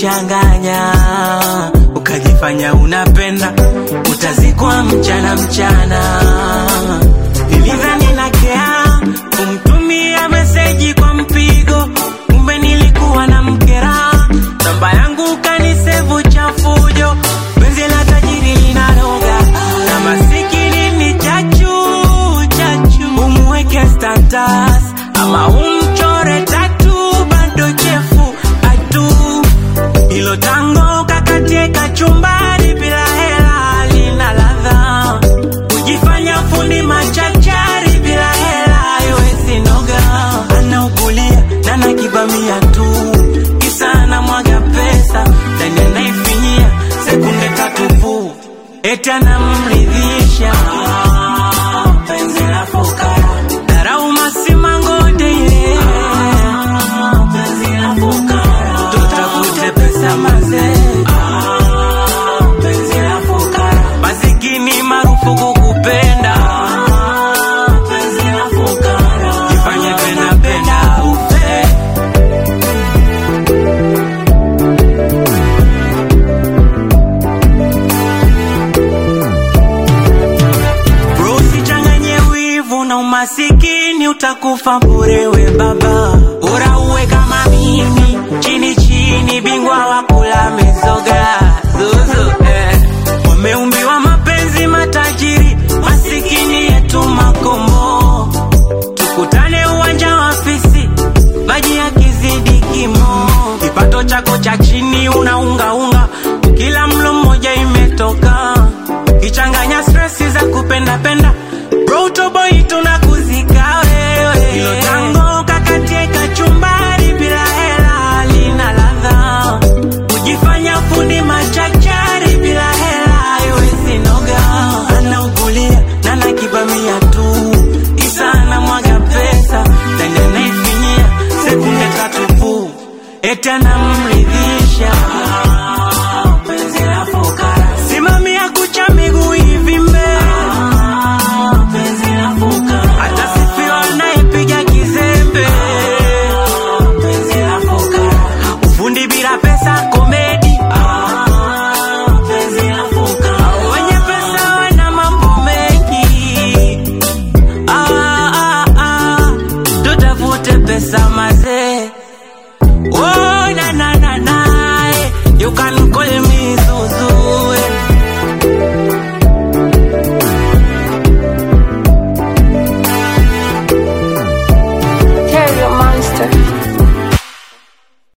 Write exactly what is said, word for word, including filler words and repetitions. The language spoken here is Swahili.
kuchanganya, ukajifanya unapenda, utazikwa mchana mchana. Nilidhani nakea kumtumia meseji kwa mpigo, kumbe nilikuwa na mkera. Namba yangu kanisevu chafujo, penzi la tajiri linanoga na masikini ni chachu chachu. Umweke status ama umchore tatu, bado chefu atu. Ilo tango kakatie kachumbari bila hela lina ladha. Ujifanya fundi machachari bila hela yoezi noga. Anaugulia na nakibamia tu, kisa na mwaga pesa ndani anaifinyia sekunde tatu pu. Eti anamridhisha penzi la fukara, darau masimango deile penzi la fukara. Tutafute pesa maze penzi la fukara, masikini marufuku kupenda penzi la fukara. Jifanye penda penda ufe. Bro, usichanganye wivu na umasikini, utakufa bure we baba. Bora uwe kama mimi, chini chini bingwa wa kula mizoga. Zuzu eh. Wameumbiwa mapenzi matajiri, masikini yetu makombo. Tukutane uwanja wa fisi, maji ya kizidi kimo. Kipato chako cha chini unaunga unga, kila mlo mmoja imetoka. Kichanganya stressi za kupenda penda, bro toboy tunakuzika wewe. Ilo tango kakatie kachumbari bila hela lina ladha. Ujifanya fundi machachari bila hela yoezi noga. Anaugulia na nakibamia tu, kisa na mwaga pesa ndani anaifinyia sekunde tatu pu. Eti anamridhisha penzi la fukara, simamia kucha miguu hivi mbele penzi la fukara. Hata sifiwa naipiga kizembe penzi la fukara. Ufundi bila pesa komedi penzi la fukara. Wenye pesa wana mambo mengi. Ah, ah, ah. Tutafute pesa maze. Oh na na na na, you can call me Zuzu. Carry your monster.